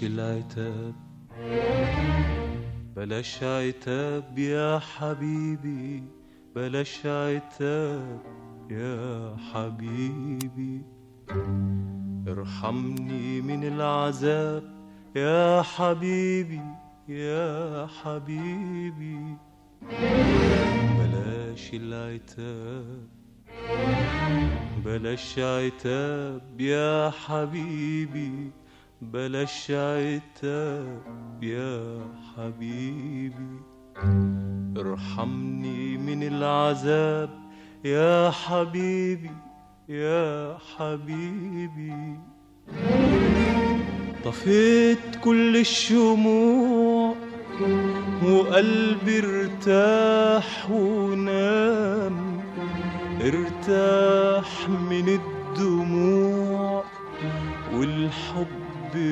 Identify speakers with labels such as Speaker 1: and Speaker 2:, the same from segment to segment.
Speaker 1: العتاب بلاش عتاب يا حبيبي، بلاش عتاب يا حبيبي. ارحمني من العذاب يا حبيبي يا حبيبي. بلاش العتاب بلاش عتاب يا حبيبي، بلاش عتاب يا حبيبي. ارحمني من العذاب يا حبيبي يا حبيبي. طفيت كل الشموع وقلبي ارتاح ونام، ارتاح من الدموع والحب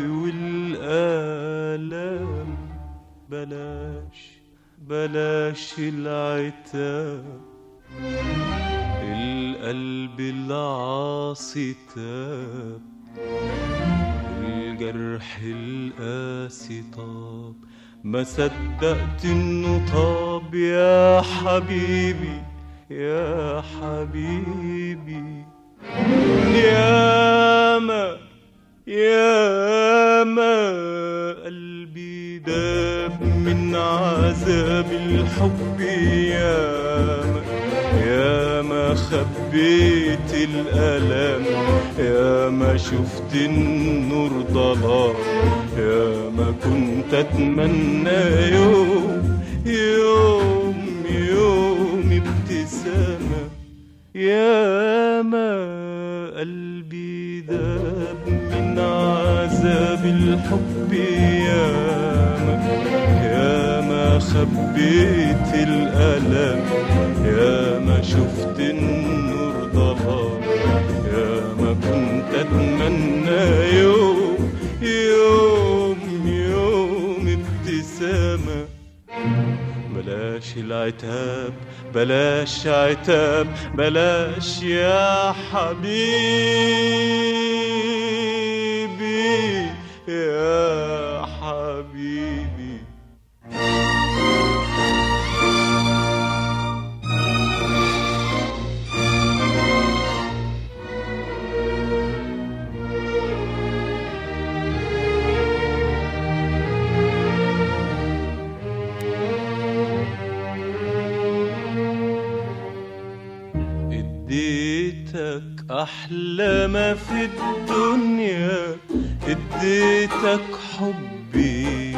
Speaker 1: والآلام. بلاش العتاب، القلب العاصي تاب، الجرح القاسي طاب، ما صدقت انه طاب يا حبيبي يا حبيبي. ياما قلبي داب من عذاب الحب، ياما خبيت الألم، ياما شفت النور ضلام، ياما كنت أتمنى يوم ابتسامة. ياما قلبي داب من عذاب الحب، ياما خبيت الألم، ياما شفت النور ضلام، ياما كنت أتمنى يوم ابتسامة. بلاش العتاب بلاش عتاب بلاش يا حبيبي يا حبيبي. اديتك احلى ما في الدنيا، اديتك حبي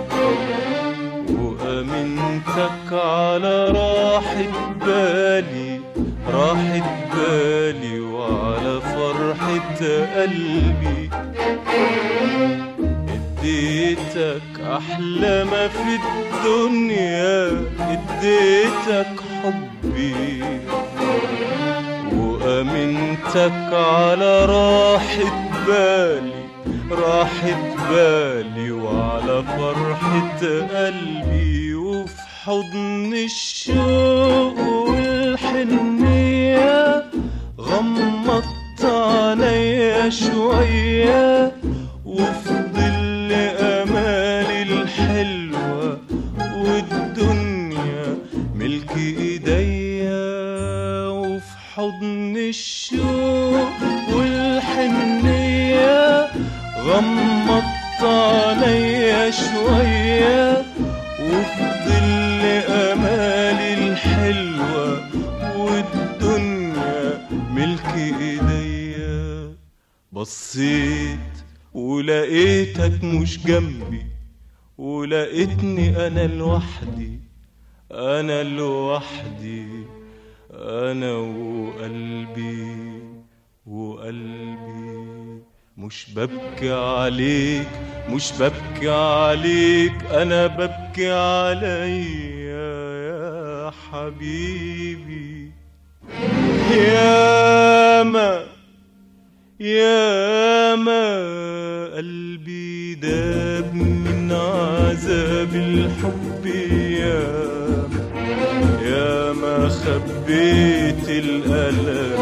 Speaker 1: وامنتك على راحة بالي، راحة بالي وعلى فرحة قلبي. اديتك احلى ما في الدنيا، اديتك حبي وأمنتك على راحة بالي، راحة بالي وعلى فرحة قلبي. وفي حضن الشوق والحنية غمضت عينيا شوية، وفي ظل أمالي الحلوة والدنيا ملك إيديا. وفي حضن الشوق والحنية غمضت عينيا شوية، وفي ظل أمالي الحلوة والدنيا ملك إيديا. بصيت ولقيتك مش جنبي، ولقيتني أنا لوحدي، أنا لوحدي، أنا وقلبي. مش ببكي عليك مش ببكي عليك، أنا ببكي عليا يا حبيبي. ياما قلبي داب من عذاب الحب، ياما خبيت الألم،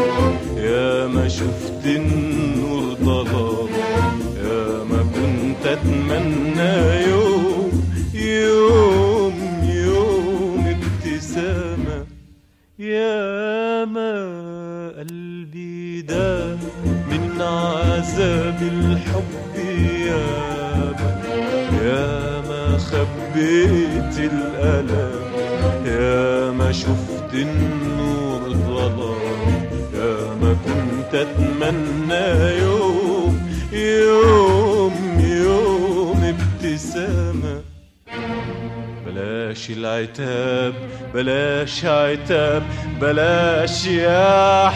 Speaker 1: ياما شفت النور ضلام، ياما كنت أتمنى أتمنى يوم يوم يوم ابتسامة. ياما قلبي داب من عذاب الحب، ياما خبيت الألم، ياما شفت النور ظلام، ياما كنت أتمنى يوم يوم يوم ابتسامة. بلاش العتاب بلاش عتاب بلاش يا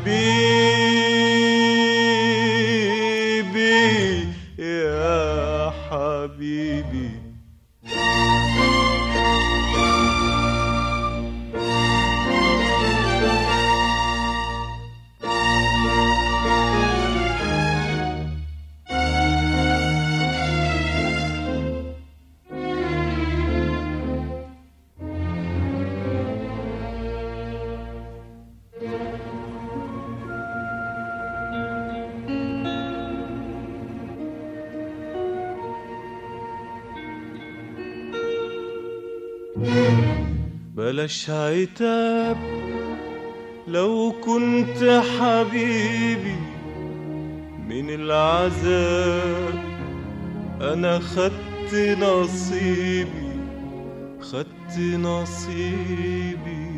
Speaker 1: حبيبي يا حبيبي. بلاش عتاب لو كنت حبيبي من العذاب، أنا خدت نصيبي خدت نصيبي.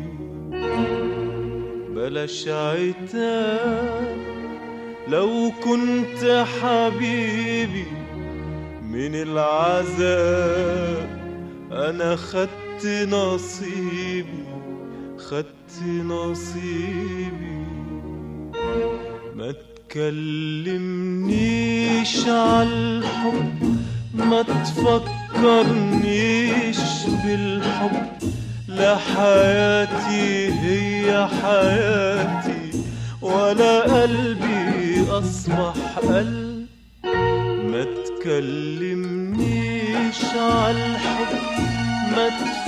Speaker 1: بلاش عتاب لو كنت حبيبي من العذاب، أنا خدت نصيبي خدت نصيبي. ما تكلمنيش عالحب، ما تفكرنيش بالحب، لا حياتي هي حياتي ولا قلبي أصبح قلب. ما تكلمنيش عالحب، ما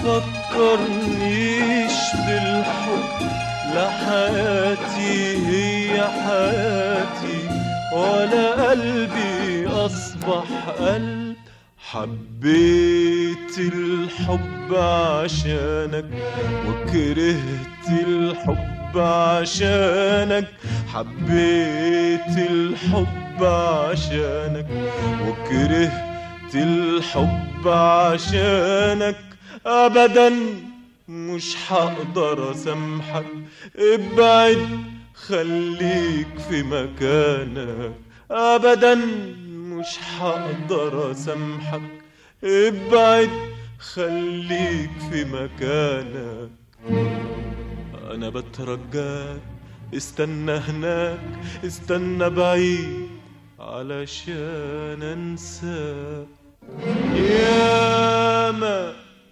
Speaker 1: تفكرنيش بالحب، لا حياتي هي حياتي ولا قلبي أصبح قلب. حبيت الحب عشانك وكرهت الحب عشانك، حبيت الحب عشانك وكرهت الحب عشانك. أبدا مش هقدر أسامحك، ابعد خليك في مكانك. أبدا مش هقدر أسامحك، ابعد خليك في مكانك. أنا بترجاك استنى هناك، استنى بعيد علشان أنساك. ياما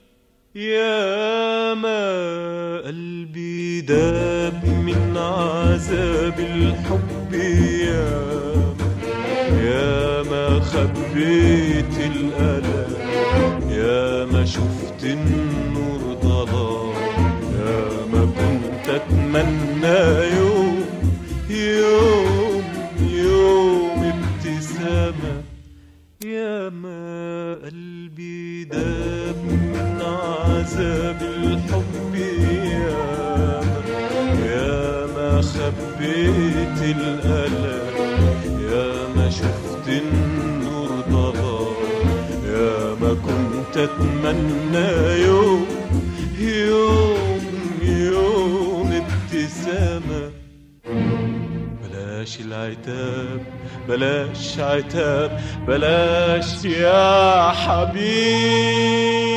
Speaker 1: ياما قلبي داب من عذاب الحب، ياما خبيت الألم، ياما شفت النور ضلام، ياما كنت أتمنى يوم يوم يوم ابتسامة. ياما قلبي داب من عذاب الحب، ياما خبيت الألم، ياما شفت النور ضلام، ياما كنت أتمنى يوم يوم يوم ابتسامة. بلاش العتاب بلاش عتاب بلاش يا حبيبي.